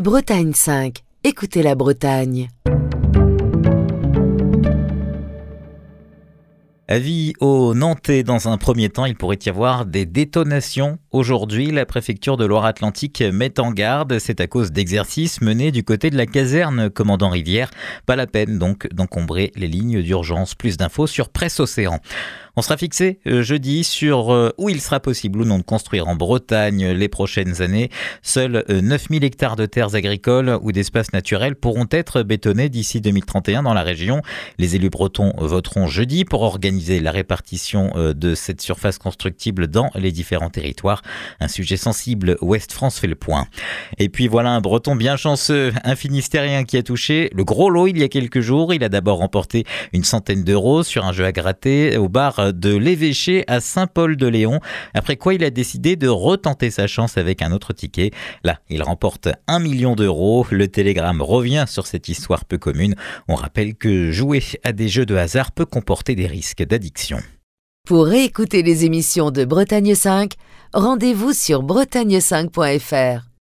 Bretagne 5. Écoutez la Bretagne. Avis aux Nantais, dans un premier temps, il pourrait y avoir des détonations. Aujourd'hui, la préfecture de Loire-Atlantique met en garde. C'est à cause d'exercices menés du côté de la caserne Commandant Rivière. Pas la peine donc d'encombrer les lignes d'urgence. Plus d'infos sur Presse Océan. On sera fixé jeudi sur où il sera possible ou non de construire en Bretagne les prochaines années. Seuls 9000 hectares de terres agricoles ou d'espaces naturels pourront être bétonnés d'ici 2031 dans la région. Les élus bretons voteront jeudi pour organiser la répartition de cette surface constructible dans les différents territoires. Un sujet sensible, Ouest France fait le point. Et puis voilà un breton bien chanceux, un Finistérien qui a touché le gros lot il y a quelques jours. Il a d'abord remporté une centaine d'euros sur un jeu à gratter au bar de l'Évêché à Saint-Paul-de-Léon, après quoi il a décidé de retenter sa chance avec un autre ticket. Là, il remporte 1 million d'euros. Le Télégramme revient sur cette histoire peu commune. On rappelle que jouer à des jeux de hasard peut comporter des risques d'addiction. Pour réécouter les émissions de Bretagne 5, rendez-vous sur bretagne5.fr.